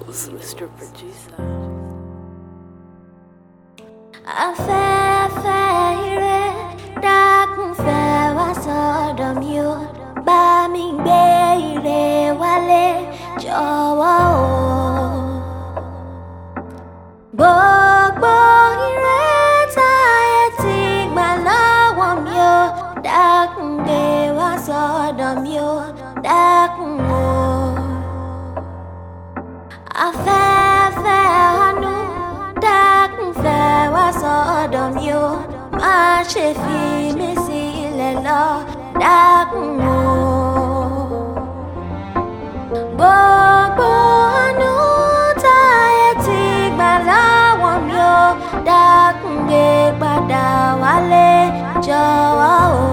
Skills, Mr. Producer. Afẹ́fẹ́ ire dákun fẹ́ wá sọ́dọ̀ mi o, bá mi gbé ire wálé jọ̀wọ́ o. Gbogbo ire táyé ti gbà lọ́wọ́ mi o, dákun gbé wá sọ́dọ̀ mi o, dákun o. Afẹ́fẹ́ àánú dákun fẹ́ wá sọ́dọ̀ mi o, má ṣe fi mí sílẹ̀ lọ, dákun o. Gbogbo àánú táyé ti gbà lọ́wọ́ mi o, dákun gbé padà wálé jọ̀wọ́ o.